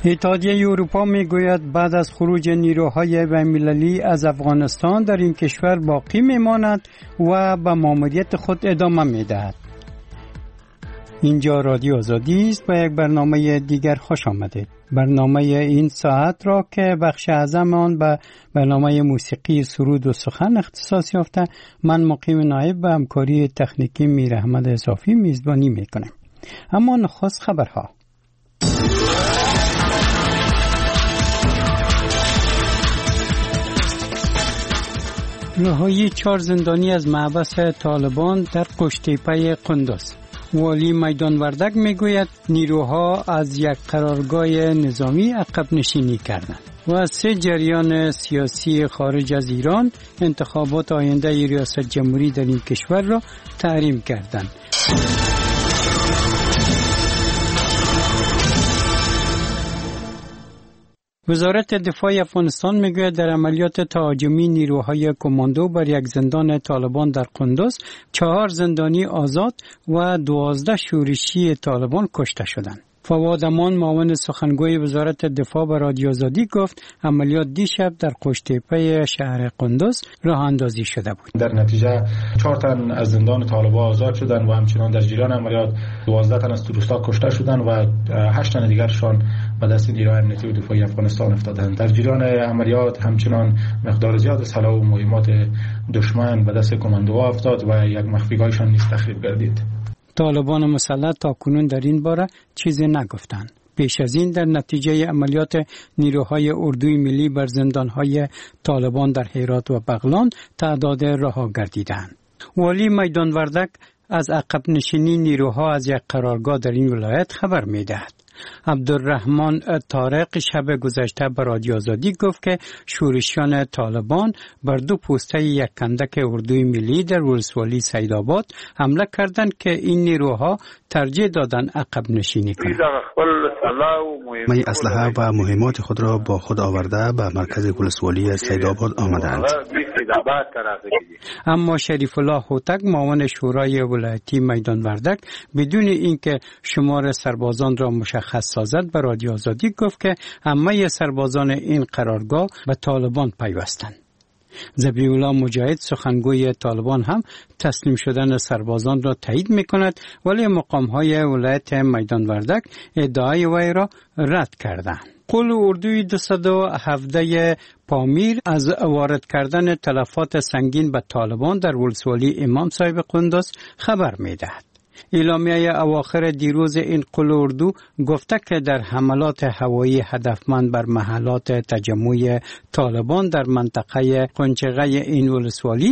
اتحادیه اروپا میگوید بعد از خروج نیروهای بین‌المللی از افغانستان در این کشور باقی میماند و به ماموریت خود ادامه میدهد. اینجا رادیو آزادی است و یک برنامه دیگر خوش آمدید. برنامه این ساعت را که بخش اعظم آن به برنامه موسیقی سرود و سخن اختصاص یافته، من مقیم نایب به همکاری تکنیکی میر احمد اضافی میزبانی میکنم. اما نخست خبرها. رهایی 4 زندانی از محبس طالبان در قشتیپه قندوز. والی میدان وردک میگوید نیروها از یک قرارگاه نظامی عقب نشینی کردند. و 3 جریان سیاسی خارج از ایران انتخابات آینده ریاست جمهوری در این کشور را تحریم کردند. وزارت دفاع افغانستان میگوید در عملیات تهاجمی نیروهای کماندو بر یک زندان طالبان در قندوز 4 زندانی آزاد و 12 شورشی طالبان کشته شدند. فواد امان معاون سخنگوی وزارت دفاع به رادیو آزادی گفت عملیات دیشب در قشتیپه شهر قندوز راه اندازی شده بود. در نتیجه 4 تن از زندان طالبان آزاد شدند و همچنان در جریان عملیات 12 تن از تروریست‌ها کشته شدند و 8 تن دیگرشان به دست نیروهای امنیتی و دفاعی افغانستان افتادند. در جریان عملیات همچنان مقدار زیاد سلاح و مهمات دشمن به دست کماندوها افتاد و یک مخفیگاهشان نیز تخریب گردید. طالبان مسلح تاکنون در این باره چیزی نگفتند. پیش از این در نتیجه عملیات نیروهای اردوی ملی بر زندانهای طالبان در هرات و بغلان تعداد رها گردیدند. والی میدان وردک از عقب نشینی نیروها از یک قرارگاه در این ولایت خبر می‌دهد. عبدالرحمن طارق شب گذشته به رادیو آزادی گفت که شورشیان طالبان بر 2 پوسته یک کندک اردوی ملی در ولسوالی سیدآباد حمله کردند که این نیروها ترجیح دادند عقب نشینی کنند. می اسلحه و مهمات خود را با خود آورده به مرکز ولسوالی سیدآباد آمدند. اما شریف الله هوتک معاون شورای ولایتی میدان وردک بدون اینکه شمار سربازان را مشخص سازد به رادیو آزادی گفت که همه سربازان این قرارگاه به طالبان پیوستند. ذبیح الله مجاهد سخنگوی طالبان هم تسلیم شدن سربازان را تایید می‌کند، ولی مقام‌های ولایت میدان وردک ادعای وی را رد کردند. قول اردوی 217 پامیر از وارد کردن تلفات سنگین به طالبان در ولسوالی امام صاحب قندوز خبر می‌دهد. اعلامیه اواخر دیروز این قول اردو گفته که در حملات هوایی هدفمند بر محلات تجمع طالبان در منطقه قنچقه این ولسوالی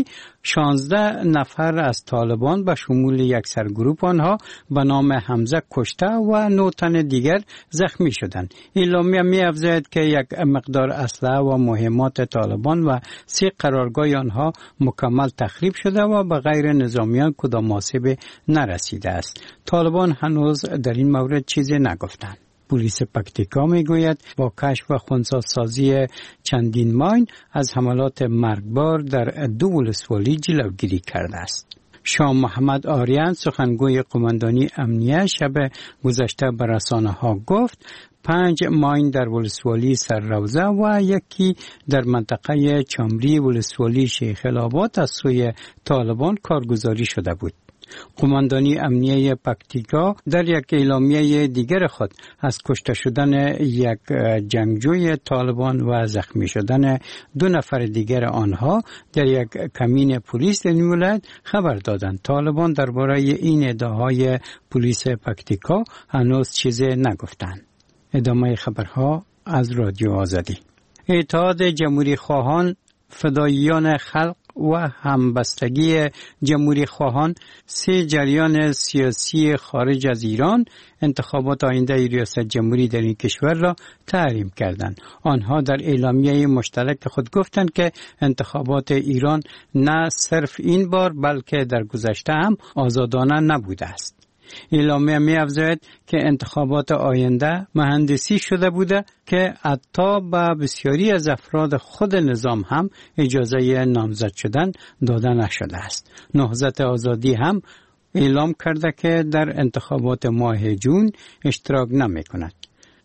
16 نفر از طالبان به شمول یک سرگروه آنها به نام حمزه کشته و 9 تن دیگر زخمی شدند. اعلامیه می‌افزاید که یک مقدار اسلحه و مهمات طالبان و 3 قرارگاه آنها مکمل تخریب شده و به غیر نظامیان کدام آسیبی نرسیده است. طالبان هنوز در این مورد چیزی نگفتند. پلیس پکتیکا میگوید با کشف و خنثی‌سازی چندین ماین از حملات مرگبار در 2 ولسوالی جلوگیری کرده است. شاه محمد آریان سخنگوی قماندانی امنیه شب گذشته به رسانه‌ها گفت 5 ماین در ولسوالی سرروزه و 1 در منطقه چامری ولسوالی شیخ الآباد از سوی طالبان کارگزاری شده بود. قماندانی امنیه پکتیکا در یک اعلامیه دیگر خود از کشته شدن یک جنگجوی طالبان و زخمی شدن 2 نفر دیگر آنها در یک کمین پلیس در این ولایت خبر دادند. طالبان درباره این ادعاهای پلیس پکتیکا هنوز چیزی نگفتند. ادامه خبرها از رادیو آزادی. اتحاد جمهوری خواهان، فداییان خلق و همبستگی جمهوری خواهان 3 جریان سیاسی خارج از ایران انتخابات آینده ریاست جمهوری در این کشور را تحریم کردند. آنها در اعلامیه مشترک خود گفتند که انتخابات ایران نه صرف این بار بلکه در گذشته هم آزادانه نبوده است. اعلامیه می‌افزاید که انتخابات آینده مهندسی شده بوده که حتی به بسیاری از افراد خود نظام هم اجازه نامزد شدن داده نشده است. نهضت آزادی هم اعلام کرده که در انتخابات ماه جون اشتراک نمی کند.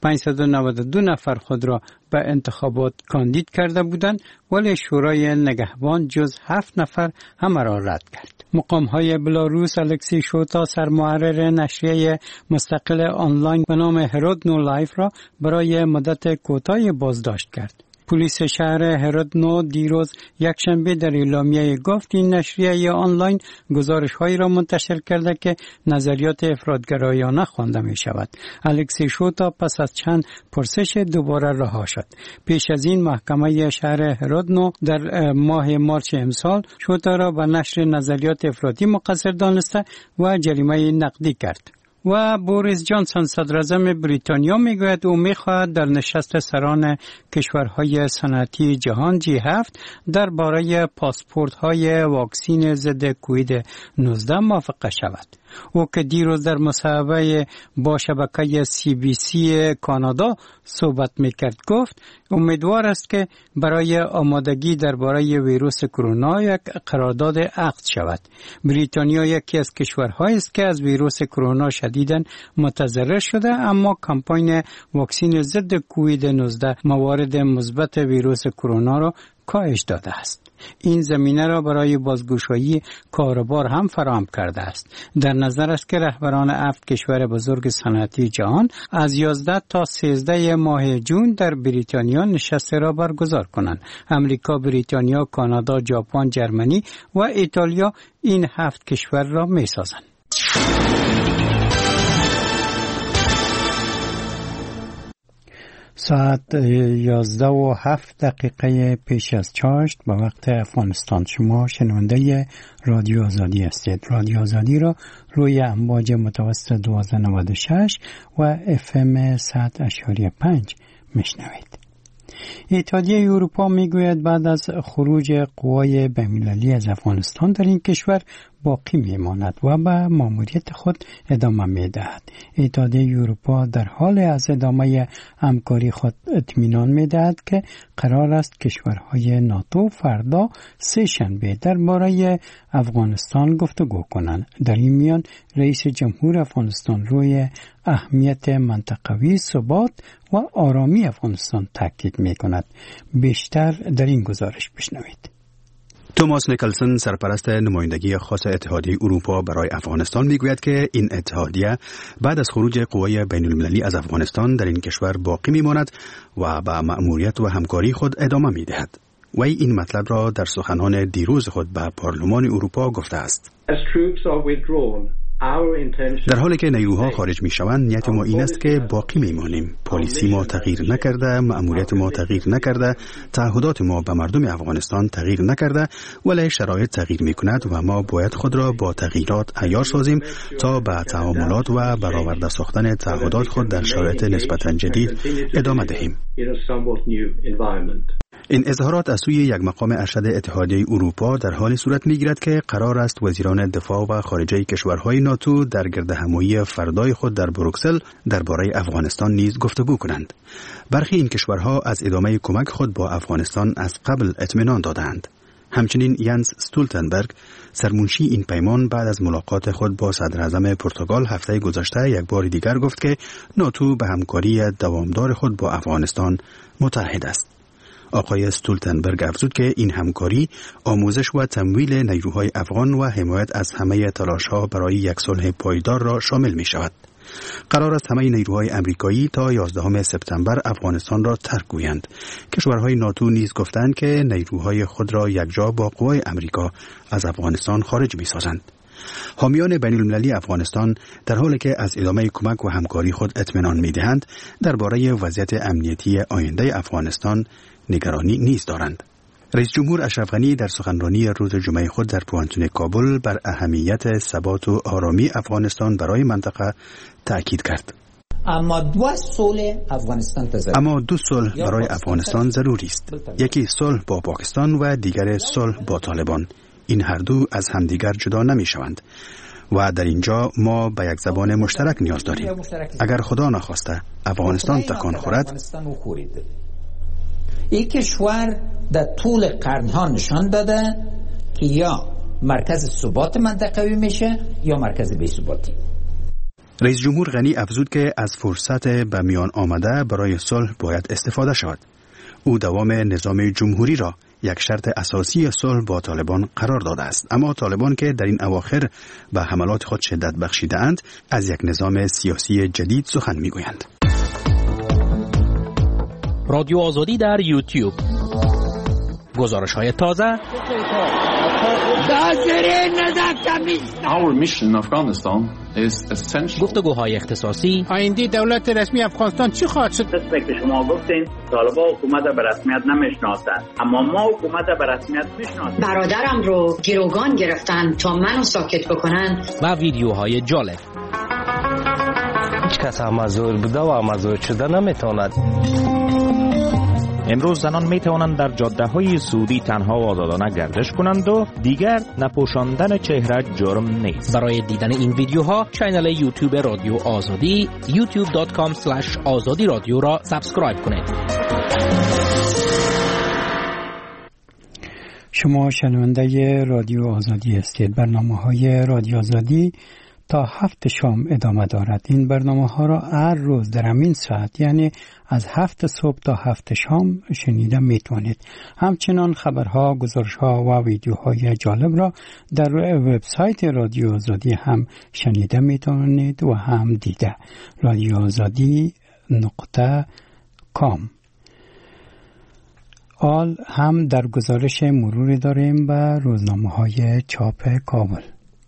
592 نفر خود را به انتخابات کاندید کرده بودند، ولی شورای نگهبان جز 7 نفر همه را رد کرد. مقام‌های بلاروس الکسی شوتا سرمحرر نشریه مستقل آنلاین به نام هرودنو لایف را برای مدت کوتاهی بازداشت کرد. پلیس شهر هرودنو دیروز یکشنبه در اعلامیه گفت این نشریه آنلاین گزارش‌هایی را منتشر کرده که نظریات افراطگرایانه خوانده می‌شود. الکسی شوتا پس از چند پرسش دوباره رها شد. پیش از این محکمه شهر هرودنو در ماه مارس امسال شوتا را به نشر نظریات افراطی مقصر دانسته و جریمه نقدی کرد. و بوریس جانسون صدر اعظم بریتانیا میگوید او میخواهد در نشست سران کشورهای صنعتی جهان G7 درباره پاسپورت‌های واکسن ضد کووید 19 موافقه شود. او که دیروز در مصاحبه با شبکه CBC کانادا صحبت میکرد گفت امیدوار است که برای آمادگی درباره ویروس کرونا یک قرارداد عقد شود. بریتانیا یکی از کشورهایی است که از ویروس کرونا شدیداً متضرر شده، اما کمپاین واکسن ضد کووید 19 موارد مثبت ویروس کرونا را کاهش داده است. این زمینه را برای بازگشایی کاروبار هم فراهم کرده است. در نظر است که رهبران 7 کشور بزرگ صنعتی جهان از 11 تا 13 ماه جون در بریتانیا نشست را برگزار کنند. امریکا، بریتانیا، کانادا، ژاپن، جرمنی و ایتالیا این 7 کشور را می‌سازند. ساعت 11:07 پیش از چاشت به وقت افغانستان. شما شنونده رادیو آزادی هستید. رادیو آزادی را روی امواج متوسط 1296 و FM 100.5 میشنوید. اتحادیه اروپا میگوید بعد از خروج قوای بین‌المللی از افغانستان در این کشور باقی میماند و به ماموریت خود ادامه میدهد. اتحادیه اروپا در حال از ادامه همکاری خود اطمینان میدهد که قرار است کشورهای ناتو فردا سه شنبه درباره افغانستان گفتگو کنند. در این میان رئیس جمهور افغانستان روی اهمیت منطقوی ثبات و آرامی افغانستان تاکید میکند. بیشتر در این گزارش بشنوید. توماس نیکلسن سرپرست نمایندگی خاص اتحادیه اروپا برای افغانستان میگوید که این اتحادیه بعد از خروج قوای بین‌المللی از افغانستان در این کشور باقی میماند و به مأموریت و همکاری خود ادامه میدهد. و این مطلب را در سخنان دیروز خود به پارلمان اروپا گفته است. در حالی که نیروها خارج می شوند، نیت ما این است که باقی می مانیم. پالیسی ما تغییر نکرده، مأموریت ما تغییر نکرده، تعهدات ما به مردم افغانستان تغییر نکرده، ولی شرایط تغییر می کند و ما باید خود را با تغییرات عیار سازیم تا به تعاملات و برآورده ساختن تعهدات خود در شرایط نسبتاً جدید ادامه دهیم. این اظهارات از سوی یک مقام ارشد اتحادیه اروپا در حالی صورت می‌گیرد که قرار است وزیران دفاع و خارجه کشورهای ناتو در گردهمایی فردای خود در بروکسل درباره افغانستان نیز گفتگو کنند. برخی این کشورها از ادامه کمک خود با افغانستان از قبل اطمینان دادند. همچنین یانس استولتنبرگ سرمنشی این پیمان بعد از ملاقات خود با صدر اعظم پرتغال هفته گذشته یک بار دیگر گفت که ناتو به همکاری دوامدار خود با افغانستان متحد است. آقای استولتنبرگ افزود که این همکاری آموزش و تمویل نیروهای افغان و حمایت از همه تلاش‌ها برای یک صلح پایدار را شامل می شود. قرار است همه نیروهای امریکایی تا 11 سپتامبر افغانستان را ترک گویند. کشورهای ناتو نیز گفتند که نیروهای خود را یکجا با قوای امریکا از افغانستان خارج می سازند. حامیان بین‌المللی افغانستان در حالی که از ادامه کمک و همکاری خود اطمینان می‌دهند، درباره وضعیت امنیتی آینده افغانستان نگرانی نیز دارند. رئیس جمهور اشرف غنی در سخنرانی روز جمعه خود در پوانتون کابل بر اهمیت ثبات و آرامی افغانستان برای منطقه تأکید کرد. اما دو صلح برای افغانستان ضروری است. یکی صلح با پاکستان و دیگر صلح با طالبان. این هر دو از همدیگر جدا نمی شوند و در اینجا ما به یک زبان مشترک نیاز داریم. اگر خدا نخواسته افغانستان تکان خورد، این کشور در طول قرنها نشان داده که یا مرکز ثبات منطقوی میشه یا مرکز بی‌ثباتی. رئیس جمهور غنی افزود که از فرصت به میان آمده برای صلح باید استفاده شود. او دوام نظام جمهوری را یک شرط اساسی صلح با طالبان قرار داده است، اما طالبان که در این اواخر به حملات خود شدت بخشیده‌اند از یک نظام سیاسی جدید سخن می‌گویند. رادیو آزادی در یوتیوب، گزارش‌های تازه. Our mission in Afghanistan is essential. گفتگوهای اختصاصی. آینده دولت رسمی افغانستان چی خواهد شد؟ مثل که شما گفتین طالبان حکومت به رسمیت نمیشناسند، اما ما حکومت به رسمیت میشناسیم. برادرم رو گروگان گرفتن تا منو ساکت بکنن. و ویدیوهای جالب. هیچ کس امازور بوده و امازور شده نمیتواند. امروز زنان می توانند در جاده‌های سعودی تنها و آزادانه گردش کنند و دیگر نپوشاندن چهره جرم نیست. برای دیدن این ویدیوها کانال یوتیوب رادیو آزادی youtube.com/azadi رادیو را سابسکرایب کنید. شما شنونده رادیو آزادی هستید. برنامه‌های رادیو آزادی تا 7 شام ادامه دارد. این برنامه‌ها را هر روز در همین ساعت، یعنی از 7 صبح تا 7 شام شنیده میتونید. همچنان خبرها، گزارش‌ها و ویدیوهای جالب را در وبسایت رادیو آزادی هم شنیده میتونید و هم دیده. radioazadi.com. آل هم در گزارش مروری داریم به روزنامه‌های چاپ کابل.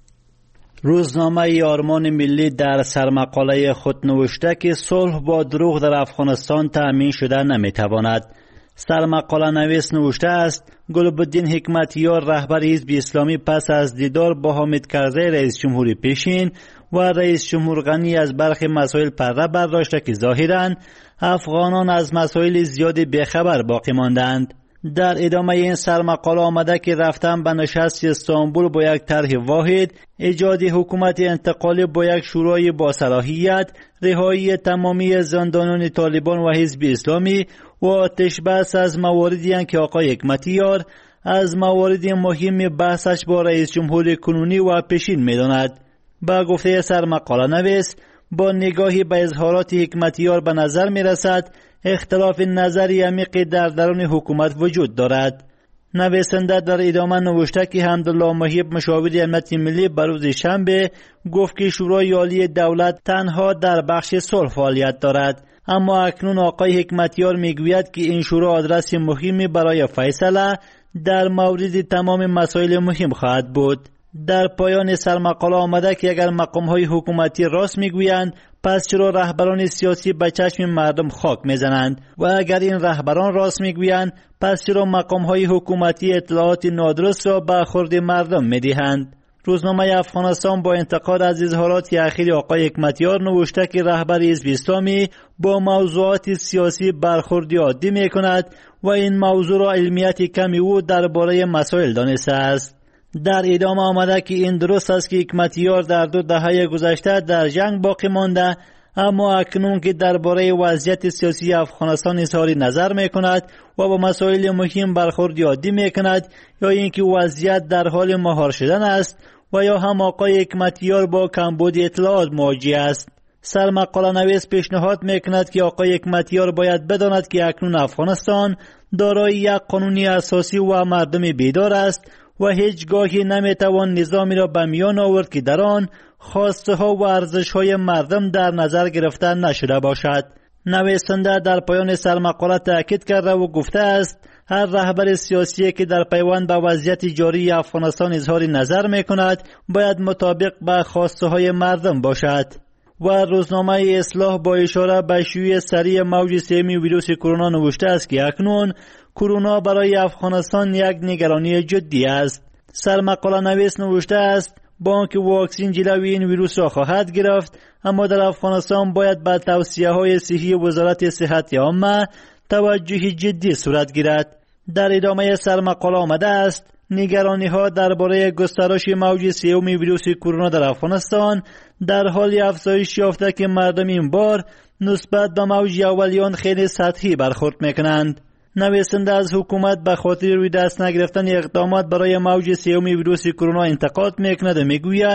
روزنامه آرمان ملی در سرمقاله خود نوشته که صلح با دروغ در افغانستان تأمین شده نمیتواند. سرمقاله نویس نوشته است گلبدین حکمتیار رهبر حزب اسلامی پس از دیدار با حامد کرزی رئیس جمهور پیشین و رئیس جمهور غنی از برخی مسائل پرده برداشته که ظاهراً افغانان از مسائل زیادی بیخبر باقی ماندند. در ادامه این سرمقاله آمده که رفتن به نشست استانبول با یک طرح واحد، ایجاد حکومت انتقالی با یک شورای با صلاحیت، رهایی تمامی زندانیان طالبان و حزب اسلامی و آتش بس از مواردی است که آقای حکمتیار از موارد مهم بحثش با رئیس جمهور کنونی و پیشین می‌داند. با گفته سرمقاله نویس، با نگاهی به اظهارات حکمتیار به نظر می‌رسد اختلاف نظری عمیق در درون حکومت وجود دارد. نویسنده در ادامه نوشته که حمدالله محب مشاور امنیت ملی بر روز شنبه گفت که شورای عالی دولت تنها در بخش صلح فعالیت دارد، اما اکنون آقای حکمتیار میگوید که این شورا آدرس مهمی برای فیصله در مورد تمام مسائل مهم خواهد بود. در پایان سرمقاله آمده که اگر مقام‌های حکومتی راست میگویند، پس چرا رهبران سیاسی به چشم مردم خاک میزنند؟ و اگر این رهبران راست میگویند، پس چرا مقام‌های حکومتی اطلاعات نادرست را به خورد مردم میدهند؟ روزنامه افغانستان با انتقاد از اظهارات اخیر آقای حکمتیار نوشته که رهبر حزب اسلامی با موضوعات سیاسی برخورد عادی میکند و این موضوع را علمیت کمی او درباره مسائل دانسته است. در ادامه آمده که این درست است که حکمتیار در 2 دهه گذشته در جنگ باقی مانده، اما اکنون که درباره وضعیت سیاسی افغانستان اظهار نظر میکند و با مسائل مهم برخورد عادی میکند، یا اینکه وضعیت در حال مهار شدن است و یا هم آقای حکمتیار با کمبود اطلاعات مواجه است. سرمقاله نویس پیشنهاد میکند که آقای حکمتیار باید بداند که اکنون افغانستان دارای یک قانون اساسی و مردم بیدار است و هیچگاهی نمیتوان نظامی را به میان آورد که در آن خواسته ها و ارزش های مردم در نظر گرفته نشده باشد. نویسنده در پایان سرمقاله تاکید کرده و گفته است هر رهبر سیاسی که در پیوند به وضعیت جاری افغانستان اظهار نظر میکند باید مطابق به خواسته های مردم باشد. و روزنامه اصلاح با اشاره به شیوع سریع موج سوم ویروس کرونا نوشته است که اکنون کرونا برای افغانستان یک نگرانی جدی است. سرمقاله نویس نوشته است با آنکه واکسن جلوی این ویروس را خواهد گرفت، اما در افغانستان باید به توصیه‌های صحی وزارت صحت عامه توجه جدی صورت گیرد. در ادامه سرمقاله آمده است نگرانی‌ها درباره گسترش موج سوم ویروس کرونا در افغانستان در حال افزایش یافته که مردم این بار نسبت به موج اولیان خیلی سطحی برخورد میکنند. نویسنده از حکومت به خاطر روی دست نگرفتن اقدامات برای موج سوم ویروس کرونا انتقاد میکند و میگوید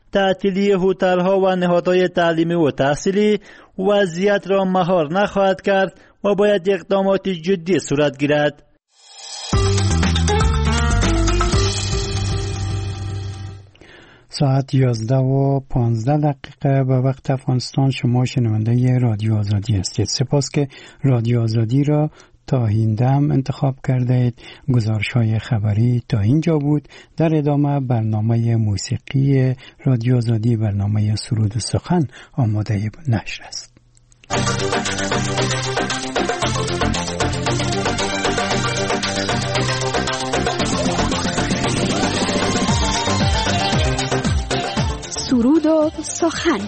تعطیلی هتل‌ها و نهادهای تعلیمی و تحصیلی وضعیت را مهار نخواهد کرد و باید اقدامات جدی صورت گیرد. ساعت 11:15 به وقت افغانستان. شما شنونده رادیو آزادی هستید. سپاس که رادیو آزادی را تا این دم انتخاب کردید. گزارش‌های خبری تا اینجا بود. در ادامه برنامه موسیقی رادیو آزادی، برنامه سرود و سخن آماده نشر است. سرود و سخن.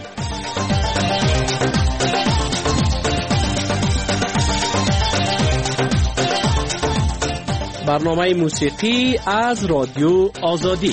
برنامه موسیقی از رادیو آزادی.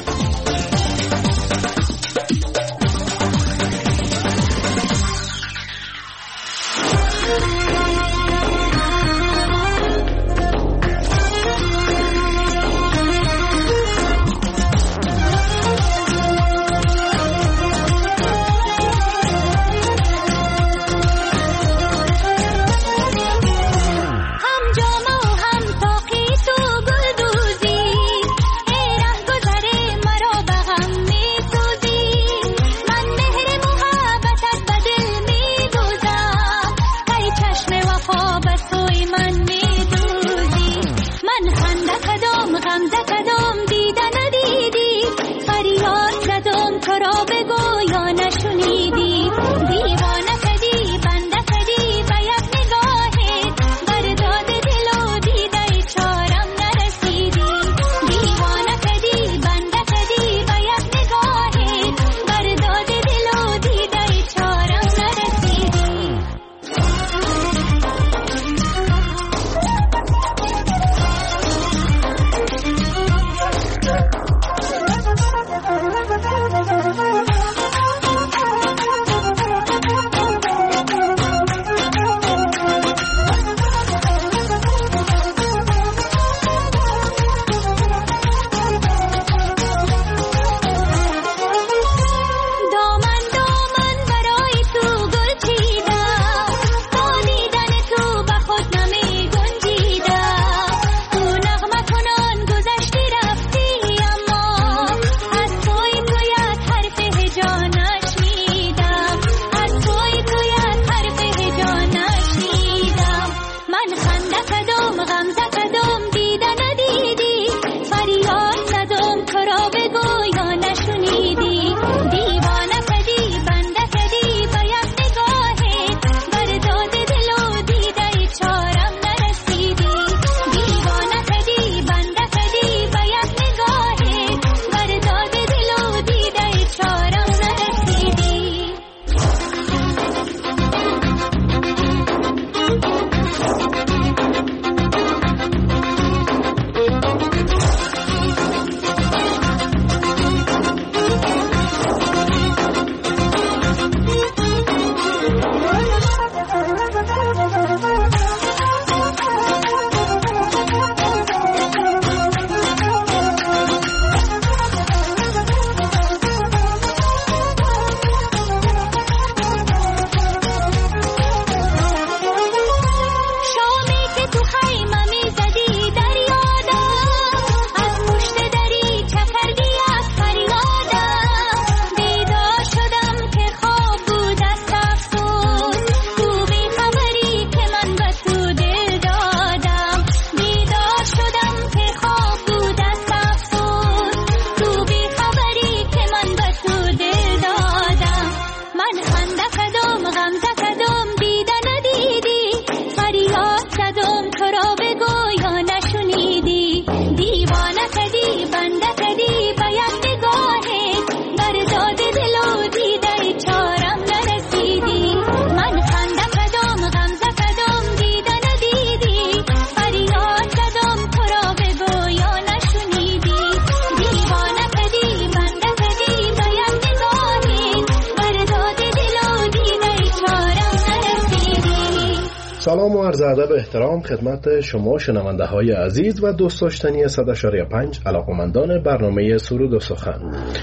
سلام و عرض ادب و احترام خدمت شما شنونده های عزیز و دوست داشتنی 100.5 علاقمندان برنامه سرود و سخن.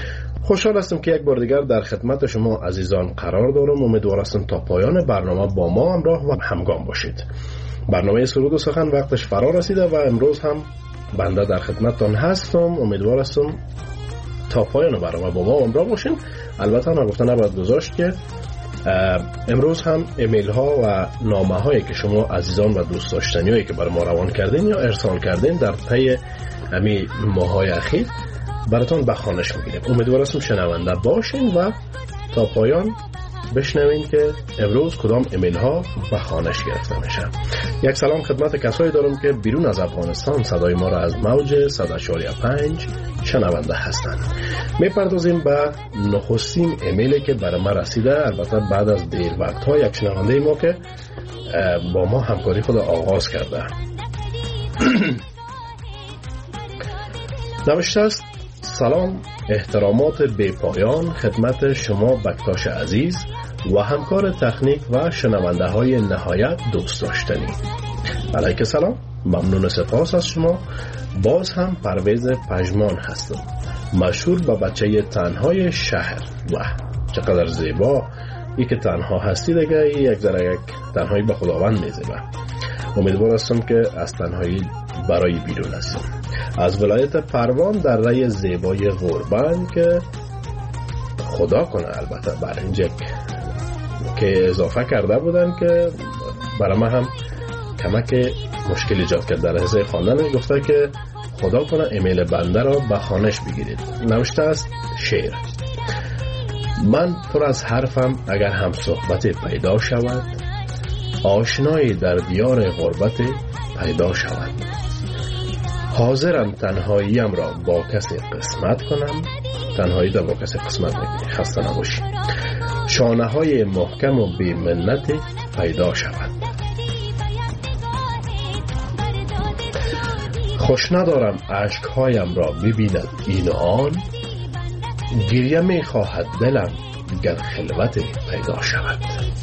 خوشحال هستم که یک بار دیگر در خدمت شما عزیزان قرار دارم. امیدوار هستم تا پایان برنامه با ما همراه و همگام باشید. برنامه سرود و سخن وقتش فرا رسیده و امروز هم بنده در خدمتتان هستم. امیدوار هستم تا پایان برنامه با ما همراه باشین. البته نگفته نباید گذاشت که امروز هم ایمیل ها و نامه هایی که شما عزیزان و دوست داشتنی هایی که برای ما روان کردین یا ارسال کردین در طی همین ماهای اخیر براتون به خوانش میگیریم. امیدوار هستم شنونده باشین و تا پایان بشنوین که امروز کدام ایمیل ها به خوانش گرفته میشه. یک سلام خدمت کسایی دارم که بیرون از افغانستان صدای ما را از موج 100.5 شنونده هستند. میپردازیم به نخستین ایمیلی که برای ما رسیده، البته بعد از دیر وقت ها یک شنونده ما که با ما همکاری خود آغاز کرده. نوشته است: سلام، احترامات بی پایان خدمت شما بکتاش عزیز و همکار تکنیک و شنونده های نهایت دوست داشتنی. علیک سلام، ممنون سپاس از شما. باز هم پرویز پژمان هستم، مشهور به بچه تنهای شهر. و چقدر زیبا ای که تنها هستی دیگه، یک ذره یک تنهایی به خداوند میزیبه. امیدوار هستم که از تنهایی برای بیرون هستم. از ولایت پروان در رای زیبای غربان که خدا کنه، البته بر اینجا که اضافه کرده بودن که برای من هم کمک مشکل ایجاد کرد در حصه خواندن. گفته که خدا کنه ایمیل بنده را به خوانش بگیرید. نوشته است: شعر. من پر از حرفم اگر هم صحبت پیدا شود، آشنایی در دیار غربت پیدا شود. حاضرم تنهاییم را با کسی قسمت کنم. تنهایی را با کسی قسمت نکنی، خسته نباشی. شانه های محکم و بی منت پیدا شود. خوش ندارم اشکهایم را ببیند این آن، گریه می خواهد دلم گر خلوت پیدا شود.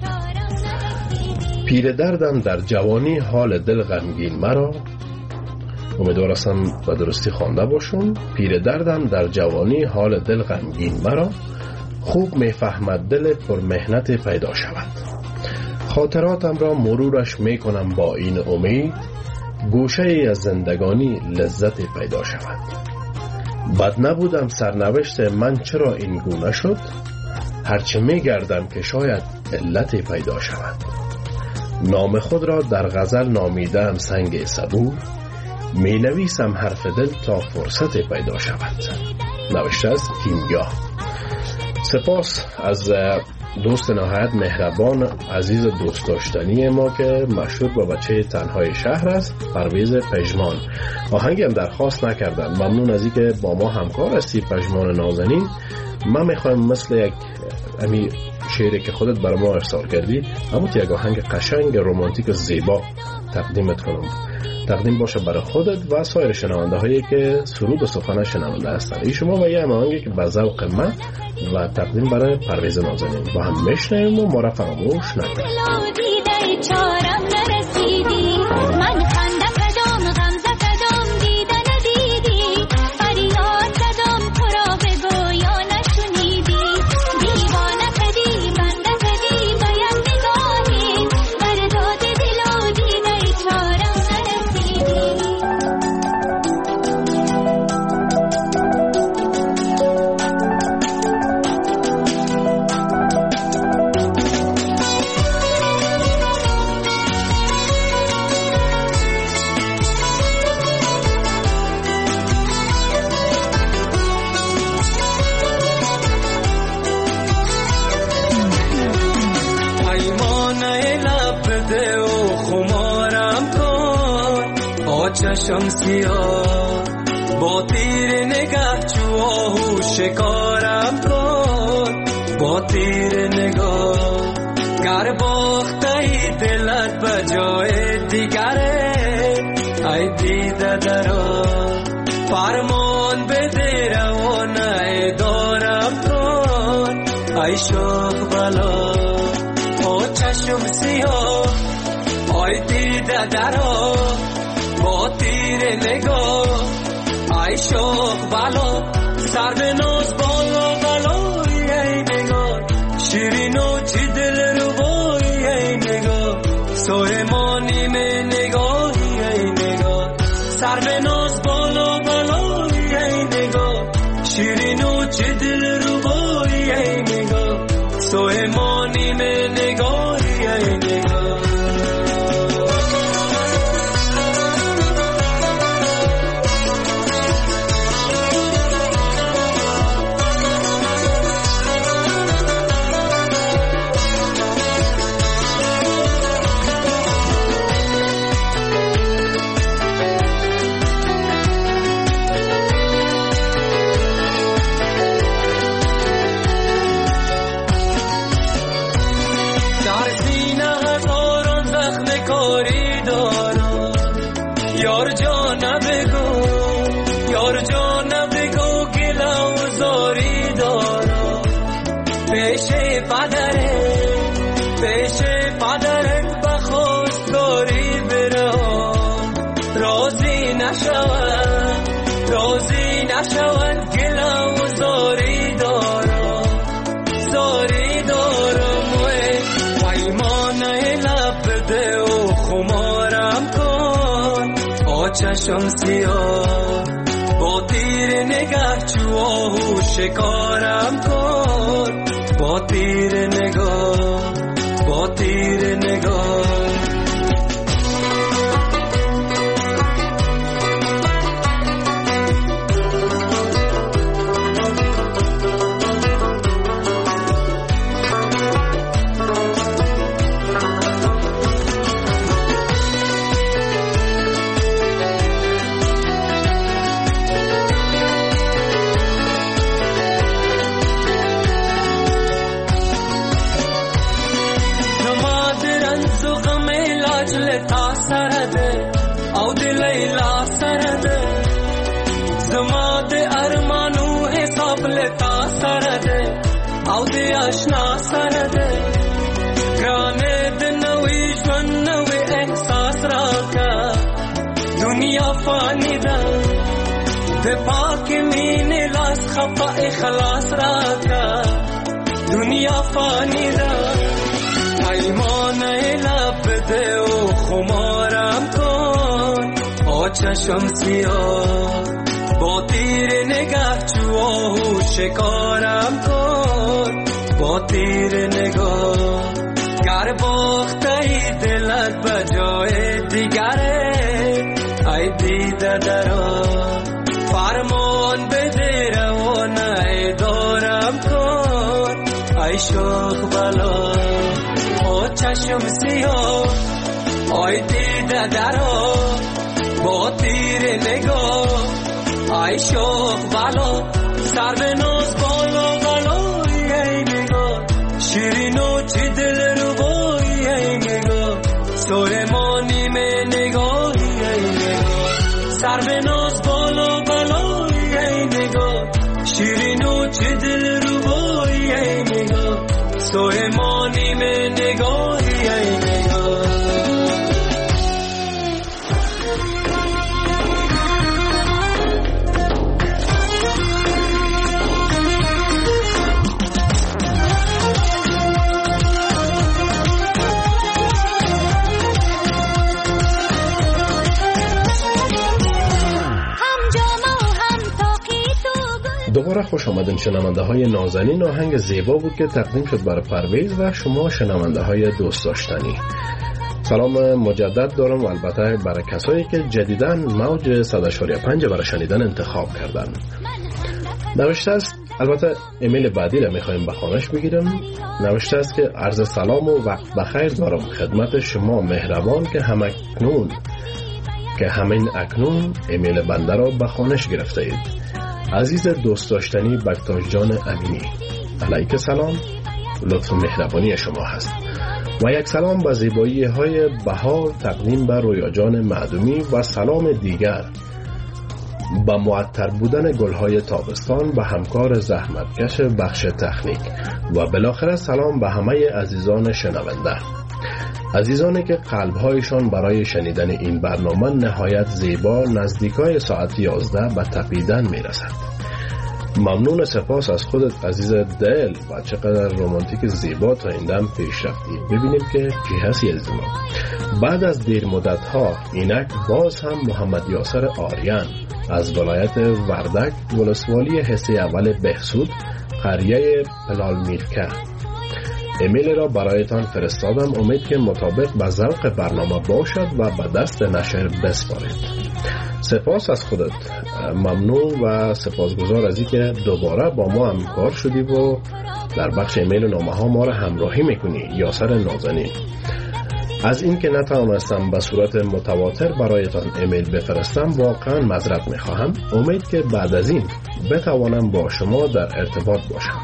پیر دردم در جوانی حال دل غمگین مرا. امیدوار هستم به درستی خوانده باشم. پیر دردم در جوانی حال دل غمگین مرا، خوب میفهمد دل پر مهنت پیدا شود. خاطراتم را مرورش میکنم با این امید، گوشه ای از زندگانی لذت پیدا شود. بد نبودم سرنوشت من چرا این گونه شد، هرچه میگردم که شاید علت پیدا شود. نام خود را در غزل نامیدم سنگ صبور، می نویسم حرف دل تا فرصت پیدا شود. نوشته از کیمیا. سپاس از دوست نهایت مهربان عزیز دوست داشتنی ما که مشهور با بچه تنهای شهر است، پرویز پژمان. آهنگی هم درخواست نکردن. ممنون از اینکه با ما همکار هستی پژمان نازنین. من میخوایم مثل یک شعری که خودت برای ما ارسال کردی، اما یک آهنگ قشنگ رمانتیک و زیبا تقدیمت کنم. تقدیم باشه برای خودت و سایر شنونده هایی که سرود و سخن شنونده هستن. این شما و یه آهنگی که به ذوق من و تقدیم برای پرویز نازنین با هم میشنویم و ما را فراموش نکنید. چشم سیاه با تیر نگاه چوهو شکارم کن، با تیر نگاه گر باخته دلت بجای دیگره، ای دیده درا فرمان بده روانه دارم کن، ای شوق بلا او چشم سیاه، ای دیده درا با تیر نگاه، ای شوق بلا سر به ناز بالا چه دل ربایی ای نگاه سوهمانی میں نگاری ای نگاه روزی نشود گلم و زاری دارم و پیمانه لب بده و خمارم کن آچشم سیاه با تیر نگه چواه و شکارم کن با تیر نگاه آشنا سرده گرانه دنوی جون نوی احساس را که دنیا فانی ده ده پاک مین لاس خفا اخلاص را که دنیا فانی ده پیمانه لب ده و خمارم کن آچشم سیاه با تیر نگه چواه و شکارم کن با تیر نگاه گر باخته ای دلت بجای دیگره ای دیده درا فرمان بده روانه ای دارم کن ای شوخ بلا او چشم سیاه ای دیده درا با تیر نگاه ای شوخ بلا سر به ناز بالا شیرینو چی دل ربایی ای نگاه سوهمانی میں نگاهی ای نگاه سر به ناز بالا بلایی ای نگاه شیرینو چی دل ربایی ای نگاه سوهمانی میں نگاهی ای نگاه دوباره خوش آمدین شنونده های نازنین. آهنگ زیبا بود که تقدیم شد برای پرویز و شما شنونده های دوست داشتنی. سلام مجدد دارم و البته برای کسایی که جدیداً موج 100.5 برای شنیدن انتخاب کردن. نوشته است، البته ایمیل بعدی را میخوایم به خوانش بگیرم. نوشته است که عرض سلام و وقت بخیر دارم خدمت شما مهربان که همین اکنون ایمیل بنده را به خوانش گرفته اید. عزیز دوست داشتنی بکتاش جان امینی، علیک سلام، لطف و مهربانی شما هست و یک سلام به زیبایی های بهار تقدیم به رویا جان معدومی و سلام دیگر به معطر بودن گلهای تابستان به همکار زحمتکش بخش تکنیک و بالاخره سلام به همه عزیزان شنونده، عزیزانی که قلبهایشان برای شنیدن این برنامه نهایت زیبا نزدیکای ساعت 11 به تپیدن میرسد. ممنون، سپاس از خودت عزیز دل و چقدر رمانتیک زیبا تا این دم پیش رفتی. ببینیم که چی هستی عزیز ما. بعد از دیر مدت ها اینک باز هم محمد یاسر آریان از ولایت وردک ولسوالی حصه اول بهسود قریه پلالمیرکه ایمیل را برایتان فرستادم. امید که مطابق به ذوق برنامه باشد و به دست نشر بسپارید. سپاس از خودت، ممنون و سپاسگزار از اینکه دوباره با ما همکار شدی و در بخش ایمیل و نامه ها ما را همراهی میکنی. یاسر نازنین، از اینکه نتوانستم به صورت متواتر برایتان ایمیل بفرستم واقعا معذرت میخواهم. امید که بعد از این بتوانم با شما در ارتباط باشم.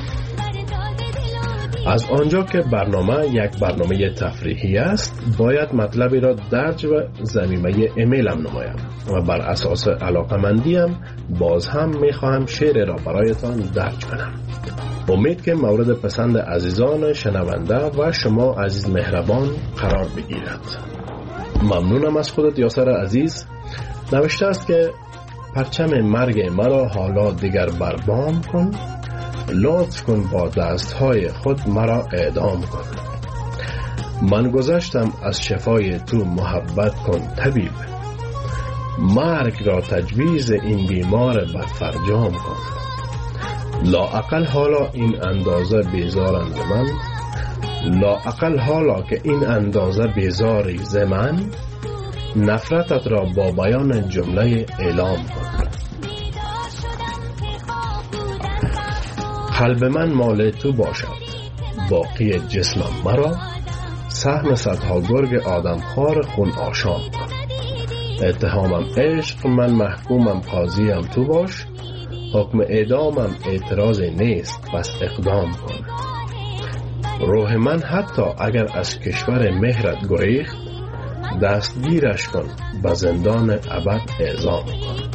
از آنجا که برنامه یک برنامه تفریحی است، باید مطلبی را درج و ضمیمه ایمیلم نمایم و بر اساس علاقمندیم باز هم میخواهم شعر را برایتان درج کنم. امید که مورد پسند عزیزان شنونده و شما عزیز مهربان قرار بگیرد. ممنونم از خودت یاسر عزیز. نوشته است که پرچم مرگ مرا حالا دیگر بربام کن، لطف کن با دستهای خود مرا اعدام کن. من گذشتم از شفای تو محبت کن طبیب، مرگ را تجویز این بیمار بدفرجام کن. لااقل حالا این اندازه بیزارند من، لااقل حالا که این اندازه بیزاری ز من، نفرتت را با بیان جمله اعلام کن. قلب من مال تو باشد، باقی جسمم مرا سهم صدها گرگ آدم خار خون آشام کن. اتهامم عشق، من محکومم قاضیم تو باش، حکم اعدامم اعتراضی نیست پس اقدام کن. روح من حتی اگر از کشور مهرت گریخت، دستگیرش کن به زندان ابد اعزام کن.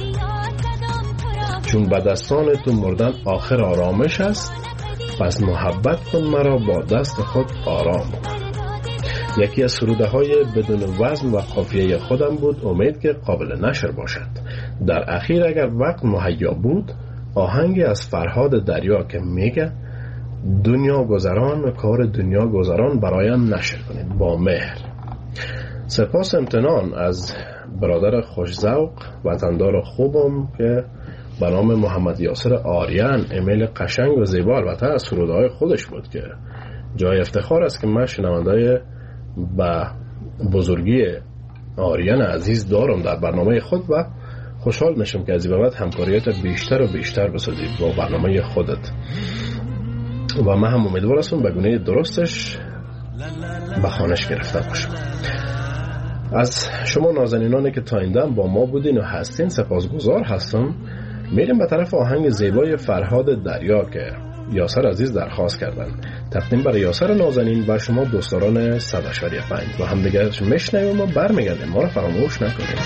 چون به دستان تو مردن آخر آرامش است، پس محبت کن مرا با دست خود آرام کن. یکی از سروده های بدون وزن و قافیه خودم بود. امید که قابل نشر باشد. در اخیر اگر وقت مهیا بود، آهنگی از فرهاد دریا که میگه دنیا گذران کار دنیا گذران برایم نشر کنید با مهر. سپاس امتنان از برادر خوش‌ذوق وطندار خوبم که به نام محمد یاسر آریان ایمیل قشنگ و زیبا، البته از سروده‌های خودش بود که جای افتخار است که من شنونده به بزرگی آریان عزیز دارم در برنامه خود و خوشحال میشم که از این بعد همکاریات بیشتر و بیشتر بسازید با برنامه خودت و من هم امیدوار هستم به گونه درستش به خانش گرفته باشم. از شما نازنینانی که تا این دم با ما بودین و هستین سپاسگزار هستم. میریم به طرف آهنگ زیبای فرهاد دریا که یاسر عزیز درخواست کردن. تقدیم برای یاسر نازنین و شما دوستداران 100.5 و هم دیگر میشنویم و برمیگردیم. ما رو فراموش نکنید.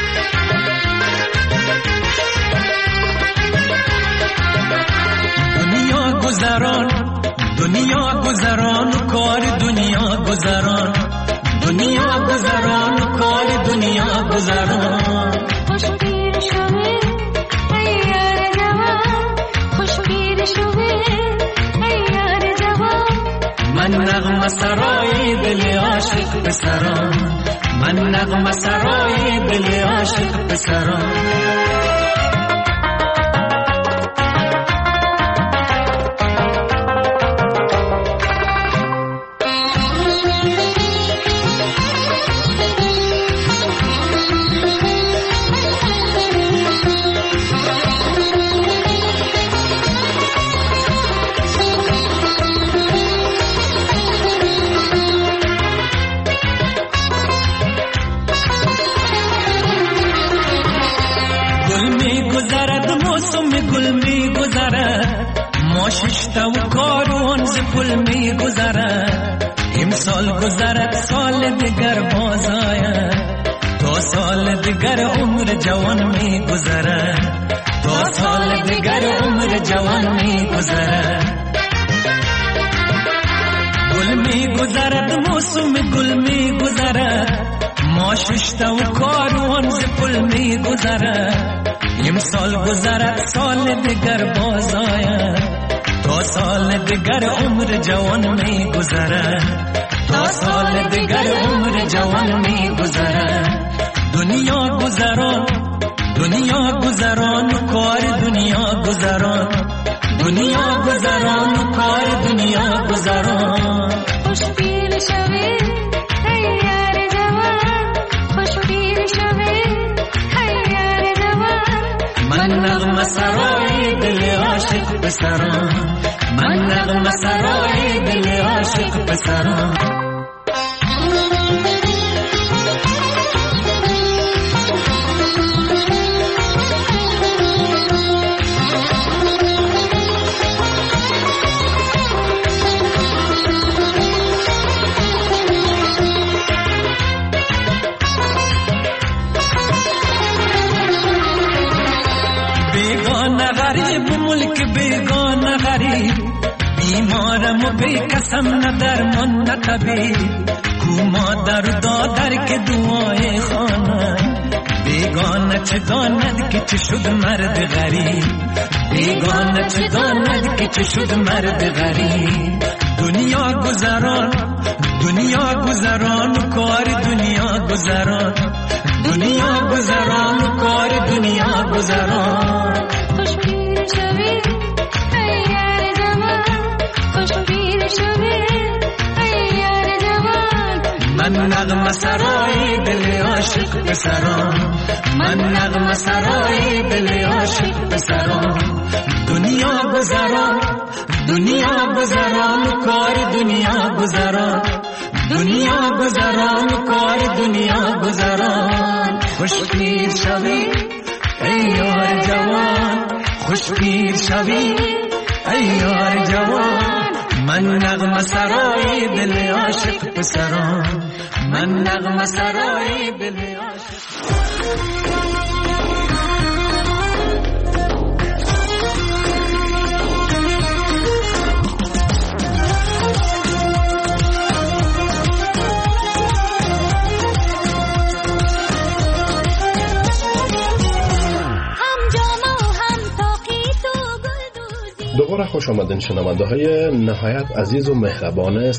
دنیا گذران، دنیا گذران کار دنیا گذران، دنیا گذران کار دنیا گذران. خوشگیر شوه ای یار جوان، خوشگیر شوه ای یار جوان. من نغمه سرای دل عاشق پسران، من نغمه سرای دل عاشق پسران. ششتا و کاروان ز پل می گذرد، امسال گذرد سال دیگر باز آید، تا سال دیگر عمر جوان می گذرد، تا سال دیگر عمر جوان می گذرد. گل می گذرد موسم گل می گذرد، ما ششته و کاروان ز پل می گذره امسال گذرد سال دیگر باز آید تا سال دیگر عمر جوان می گذره تا سال دیگر عمر جوان می گذره دنیا گذران دنیا گذران کار دنیا گذران دنیا گذران کار دنیا گذران خوش پیر شوی ای یار جوان خوش پیر شوی ای یار جوان من نغمه سرای دل عاشق پسران من نغمه سرای دل عاشق پسران بیگانه غریب بیمارم و بی کسم نه درمان نه طبیب کو مادر دادر که دعای خانه بیگانه چه داند که چه شد مرد غریب بیگانه چه داند که چه شد مرد غریب دنیا گذران دنیا گذران کار دنیا گذران دنیا گذران کار دنیا گذران خوش پیر شوی ای یار جوان خوش پیر شوی ای یار جوان من نغمه سرای دل عاشق پسران من نغمه سرای دل عاشق پسران دنیا گذران دنیا گذران کار دنیا گذران دنیا گذران کار دنیا گذران خوش پیر شوی ای یار جوان خوش پیر شوی ای یار جوان من نغمه سرای دل عاشق پسران من نغمه سرای دل عاشق دوباره خوش آمدین شنونده های نهایت عزیز و مهربان 100.5.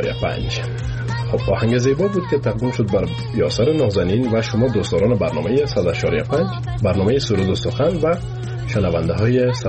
خب آهنگ زیبا بود که تقدیم شد بر یاسر نازنین و شما دوستداران برنامه 100.5 برنامه سرود و سخن و شنونده های 100.5.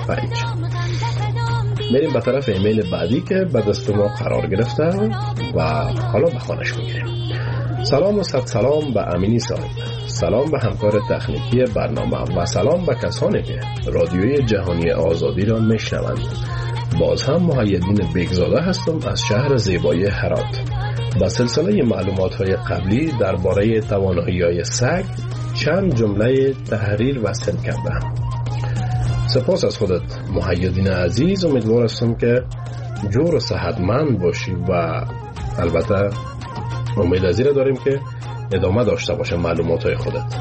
میریم به طرف ایمیل بعدی که به دست ما قرار گرفته و حالا به خوانش میگیریم. سلام و صد سلام به امینی صاحب، سلام به همکار تکنیکی برنامه و سلام به کسانی که رادیوی جهانی آزادی را میشنوند. باز هم محیدین بیگزاده هستم از شهر زیبای هرات. با سلسله معلومات‌های قبلی درباره توانایی‌های سگ چند جمله تحریر و سن کردم. سپاس از خودت محیدین عزیز، امیدوار هستم که جور و صحتمند باشی و البته امید از این داریم که ادامه داشته باشه معلومات‌های خودت.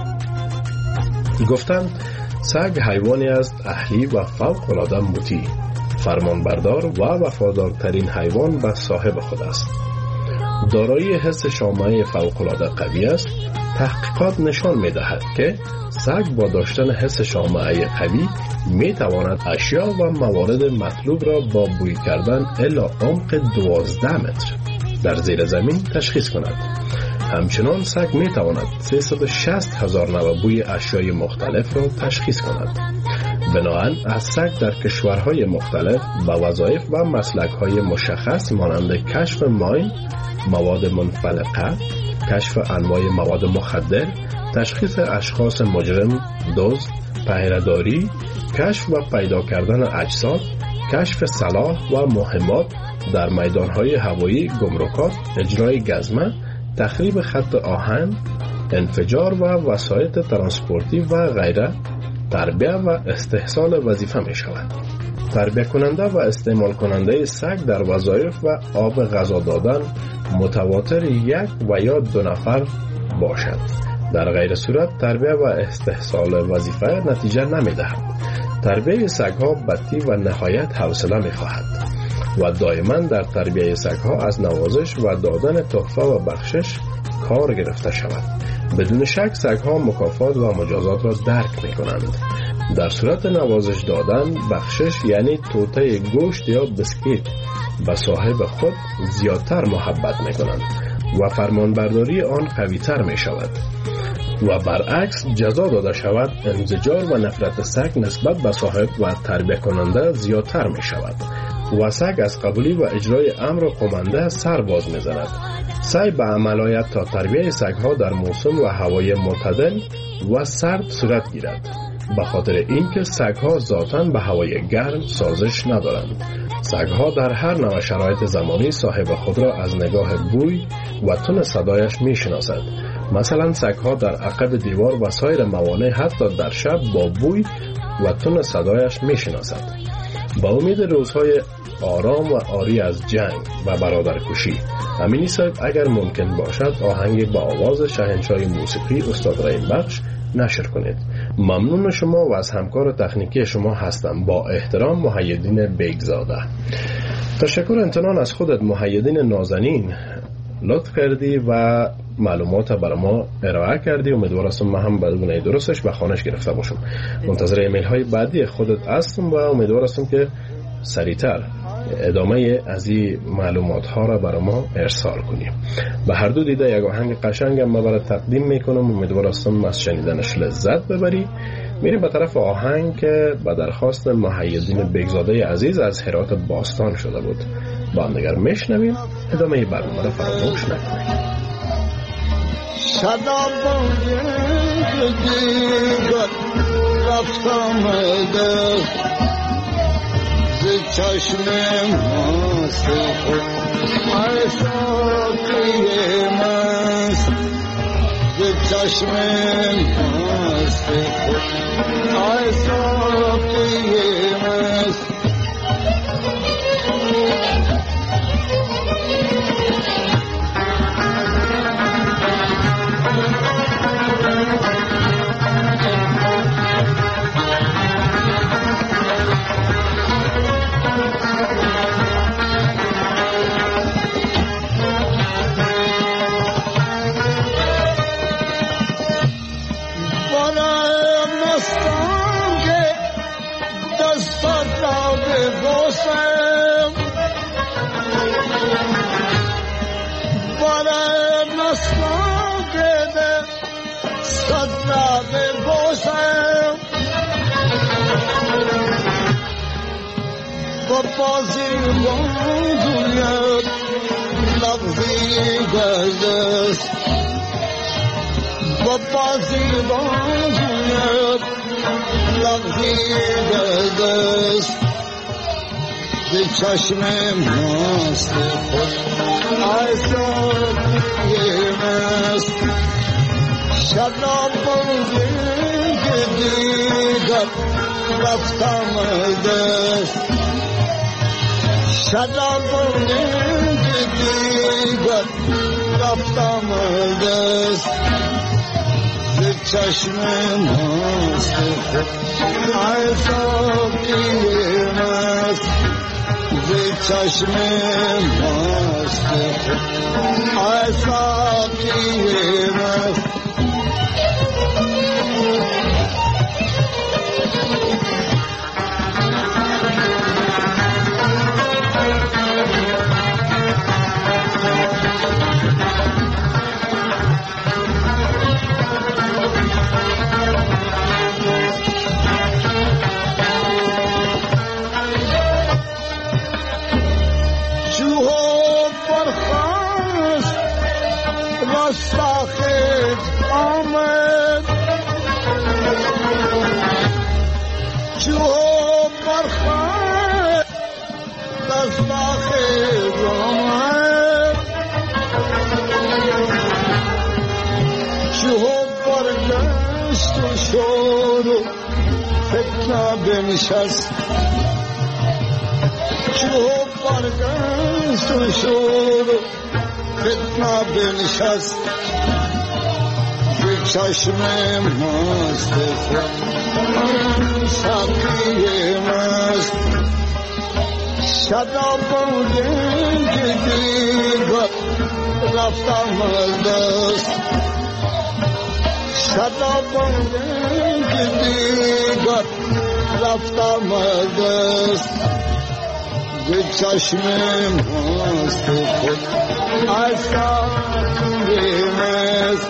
گفتن سگ حیوانی است اهلی و فوق‌العاده مطیع، فرمانبردار و وفادارترین حیوان به صاحب خود است. دارای حس شامه فوق‌العاده قوی است. تحقیقات نشان می‌دهد که سگ با داشتن حس شامه قوی می‌تواند اشیا و موارد مطلوب را با بوی کردن الی عمق 12 متر در زیر زمین تشخیص کند. همچنان سگ می‌تواند 360,000 نوع بوی اشیای مختلف را تشخیص کند. بنابراین از سگ در کشورهای مختلف با وظایف و مسلک‌های مشخص مانند کشف ماین، مواد منفلقه، کشف انواع مواد مخدر، تشخیص اشخاص مجرم، دزد، پهره‌داری، کشف و پیدا کردن اجساد، کشف سلاح و مهمات در میدانهای هوایی، گمرکات، اجرای گزمه، تخریب خط آهن، انفجار و وسایط ترانسپورتی و غیره، تربیه و استحصال وظیفه می شود. تربیه کننده و استعمال کننده سگ در وظایف و آب غذا دادن متواتر یک و یا دو نفر باشد. در غیر صورت تربیه و استحصال وظیفه نتیجه نمی دهد. تربیه سگ‌ها بدی و نهایت حوصله می خواهد و دائما در تربیه سگ‌ها از نوازش و دادن تحفه و بخشش کار گرفته شود. بدون شک سگ‌ها مکافات و مجازات را درک می‌کنند. در صورت نوازش دادن، بخشش یعنی توته گوشت یا بسکیت به صاحب خود زیادتر محبت می‌کنند و فرمانبرداری آن قوی‌تر می‌شود. و برعکس جزا داده شود، انزجار و نفرت سگ نسبت به صاحب و تربیت کننده زیادتر می‌شود و سگ از قبولی و اجرای امر قمنده سر باز می‌زند. سعی به عمل آید تا تربیت سگ‌ها در موسم و هوای معتدل و سرد صورت گیرد، به خاطر اینکه سگ‌ها ذاتاً به هوای گرم سازش ندارند. سگ‌ها در هر نوع شرایط زمانی صاحب خود را از نگاه بوی و تن صدایش می‌شناسند. مثلا سگ‌ها در عقب دیوار و سایر موانع حتی در شب با بوی و تن صدایش می‌شناسند. با امید روزهای آرام و آری از جنگ و برادرکشی، امینی صاحب اگر ممکن باشد آهنگ با آواز شاهنشاه موسیقی استاد رحیم بخش نشر کنید. ممنون شما و از همکار تکنیکی شما هستم. با احترام، محیدین بیگزاده. تشکر امتنان از خودت محیدین نازنین، لطف کردی و معلومات برای ما ارائه کردی. امیدوار هستم من هم بدون درستش به خانش گرفته باشم. منتظر ایمیل های بعدی خودت هستم و امیدوار هستم که سریعتر ادامه از این معلومات ها را برای ما ارسال کنیم. به هر دو دیده یک آهنگ قشنگم من برای تقدیم میکنم. امیدوار هستم از شنیدنش لذت ببری. میریم به طرف آهنگ که به درخواست محیدین بیگزاده عزیز از هرات باستان شده بود. با هم دیگر میشنویم. ادامه برنامه را فراموش نکنید. چشم ماست خود ای ساقی مست، چشم ماست خود ای ساقی مست. بازی بازویت لغزی گذست، بازی بازویت لغزی گذست. به چشم ماست خود ای ساقی مست، شراب بودی که دیگر رفتم دست. شراب بودی که دیگر رفتم دست. به چشم ماست خود ای ساقی مست، به چشم ماست خود ای ساقی مست. رستاخیز آمد چو برخواست، رستاخیز آمد چو برگشت و شور و فتنه بنشست. چو برگشت و شور و فتنه بنشست. به چشم ماست خود ساقی مست، شراب بودی که دیگر رفتم از دست شتابان که دیگر رفتم از دست به چشم ماست خود اصلا بیمست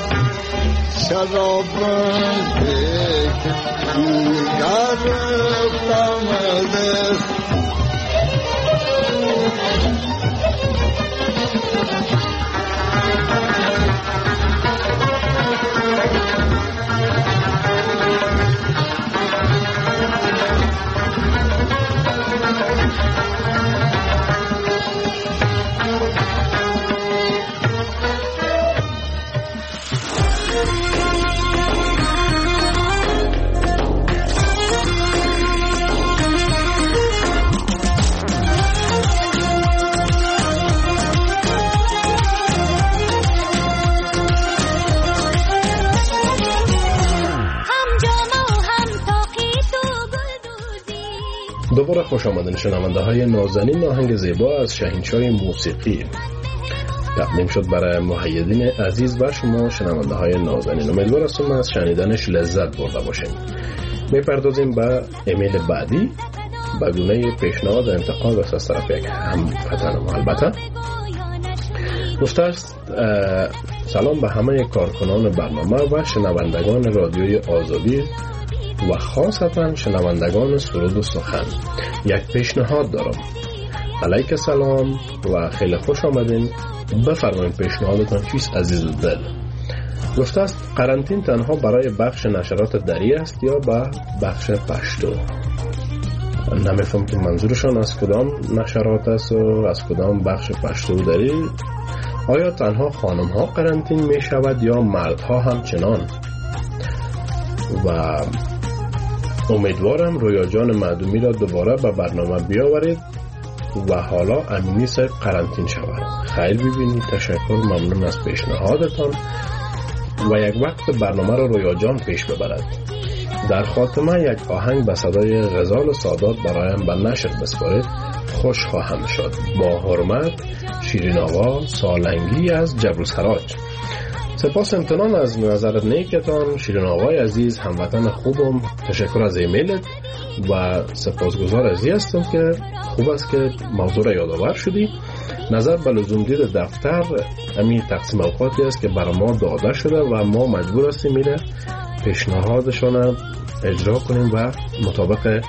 شتابان که دیگر رفتم از دست دوباره خوش آمدین شنونده های نازنین. آهنگ زیبا از شاهنشاه موسیقی تقدیم شد برای مهیدین عزیز و شما شنونده های نازنین. امیدوار هستم از شنیدنش لذت برده باشین. میپردازیم به ایمیل بعدی به گونه پیشنهاد انتقاد از طرف یک هموطن. البته گفته است سلام به همه کارکنان برنامه و شنوندگان رادیوی آزادی و خاصتا شنوندگان سرود و سخن. یک پیشنهاد دارم. علیک سلام و خیلی خوش آمدین. بفرمایید پیشنهادتان چیست عزیز دل؟ گفته است قرنطین تنها برای بخش نشرات دری است یا به بخش پشتو؟ نمیفهم که منظورشان از کدام نشرات است و از کدام بخش پشتو دری. آیا تنها خانم ها قرنطین می شود یا مردها همچنان؟ و امیدوارم رویا جان معدومی را دوباره به برنامه بیاورید و حالا امینی صاحب قرنطین شود. خیر ببینید. تشکر، ممنون از پیشنهادتان و یک وقت برنامه را رویا جان پیش ببرد. در خاتمه یک آهنگ به صدای غزال سادات برایم به نشر بسپارید خوش خواهم شد. با حرمت شیرین آوا سالنگی از جبل سراج. سپاس امتنان از نظر نیکتان شیرین آقای عزیز، هموطن خوبم. تشکر از ایمیلت و سپاسگزار از این هستم که خوب است که موضوع را یادآور شدی. نظر به لزوم دید دفتر همین تقسیم اوقاتی است که برای ما داده شده و ما مجبور هستیم میره پیشنهادشان اجرا کنیم و مطابق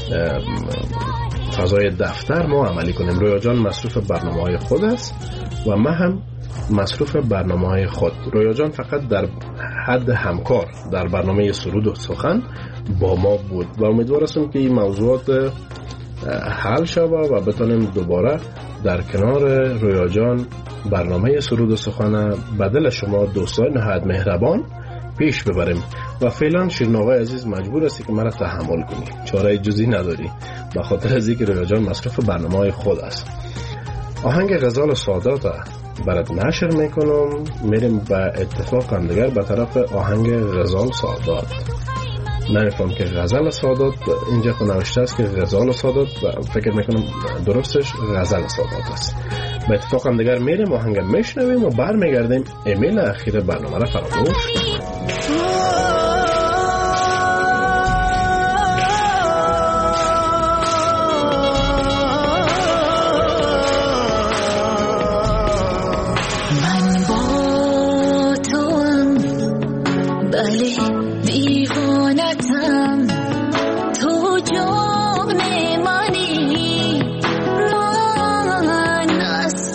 فضای دفتر ما عملی کنیم. رویا جان مصروف برنامه های خود است و من هم مصروف برنامه های خود. رویا جان فقط در حد همکار در برنامه سرود و سخن با ما بود و امیدوار هستم که این موضوعات حل شود و بتانیم دوباره در کنار رویا جان برنامه سرود و سخن بدل شما دوستان نهایت مهربان پیش ببریم. و فعلا شیرین آقای عزیز مجبور هستی که مرا تحمل کنی، چاره جزی نداری به خاطر از اینکه رویا جان مصروف برنامه های خود است. آهنگ غزال سادات برات نشر میکنم. میریم به اتفاق هم دیگر به طرف آهنگ غزال سادات. نمیفهم که غزل سادات اینجا خود نوشته است که غزال سادات، فکر میکنم درستش غزل سادات است. به اتفاق هم دیگر میریم آهنگ میشنویم و برمیگردیم ایمیل اخیر برنامه را فراموش.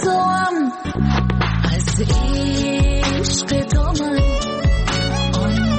عشق تو من آن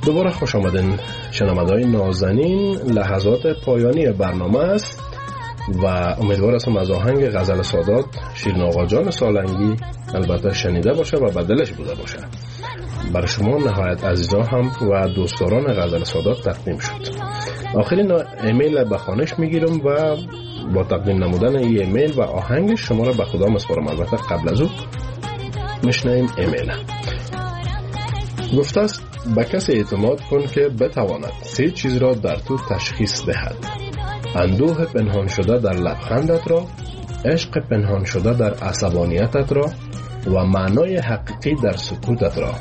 دوباره خوش آمدین شنونده‌های نازنین. لحظات پایانی برنامه است و امیدوار هستم از آهنگ غزل سادات شیرین آقا جان سالنگی البته شنیده باشه و به دلش بوده باشه. برای شما نهایت عزیزا هم و دوستداران غزل سادات تقدیم شد. آخرین ایمیل به خانش میگیرم و با تقدیم نمودن این ایمیل و آهنگ شما را به خدا مسپارم. البته قبل از او میشنویم ایمیل. گفته است به کسی اعتماد کن که بتواند 3 چیز را در تو تشخیص دهد: اندوه پنهان شده در لبخندت را، عشق پنهان شده در عصبانیتت را و معنای حقیقی در سکوتت را.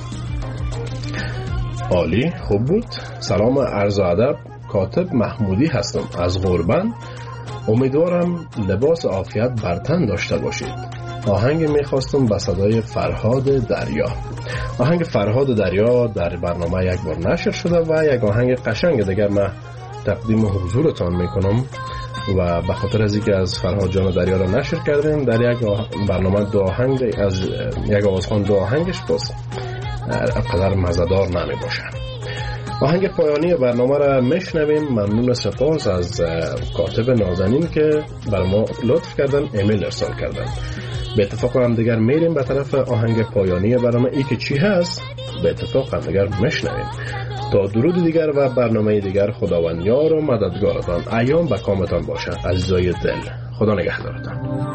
عالی، خوب بود. سلام عرض و ادب، کاتب محمودی هستم از غربن. امیدوارم لباس عافیت بر تن داشته باشید. آهنگ میخواستم به صدای فرهاد دریا. آهنگ فرهاد دریا در برنامه یک بار نشر شده و یک آهنگ قشنگ دیگر من تقدیم حضورتان میکنم و به خاطر از اینکه از فرهاد جان دریا را نشر کردیم در یک برنامه دو آهنگ از یک آوازخوان دو آهنگش باز قدر مزه‌دار نمی باشه. آهنگ پایانی برنامه را میشنویم. ممنون سپاس از کاتب نازنین که بر ما لطف کردن ایمیل ارسال کردن. به اتفاق هم دیگر میریم به طرف آهنگ پایانی برنامه. ای که چی هست به اتفاق هم دیگر میشنویم. تا درود دیگر و برنامه دیگر خداوند یار و مددگارتان ایام به کامتان باشه عزیزای دل. خدا نگهدارتان.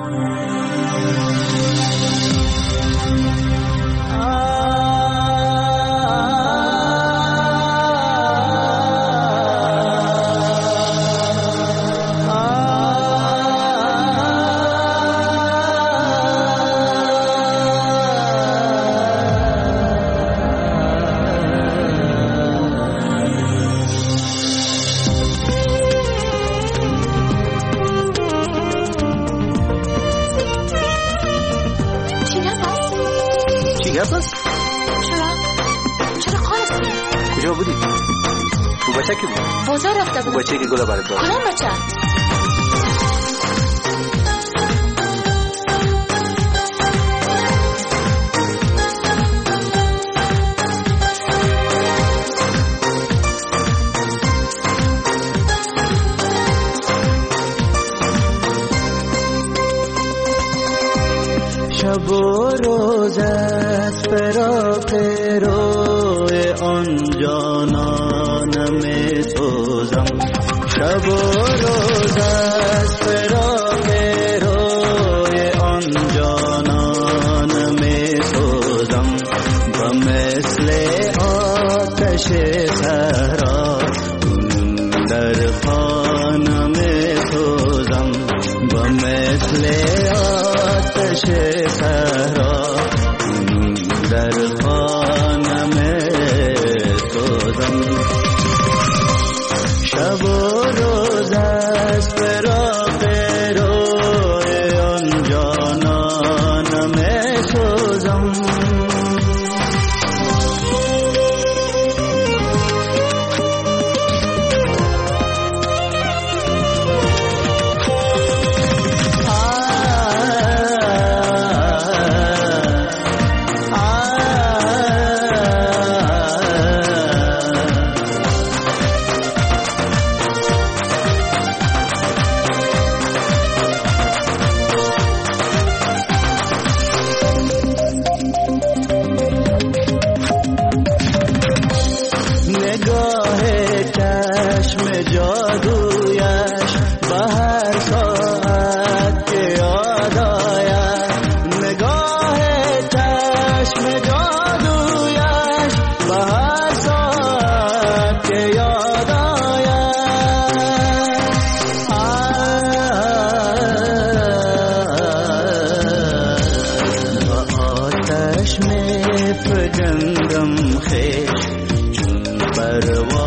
کجا بودی؟ تو بچه کی بود؟ بازار رفته بود. بچه که گلا برات داد. کدام بچه؟ شب و روز است فراق روی آن جانان می سوزم. شب و روز است فراق روی آن جانان می سوزم. و مثل آتش صحرا در خانه می سوزم. و مثل آتش صحرا در خانه می سوزم. شب و روز است فراق روی آن جانان می سوزم. چشم فگندم خیش چون پرواز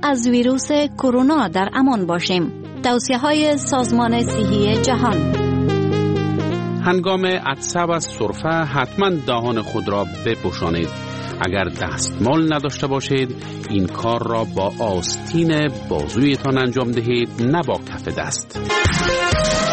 از ویروس کرونا در امان باشیم. توصیه‌های سازمان صحی جهان. هنگام عطسه و سرفه حتما دهان خود را بپوشانید. اگر دستمال نداشته باشید این کار را با آستین بازویتان انجام دهید، نه با کف دست.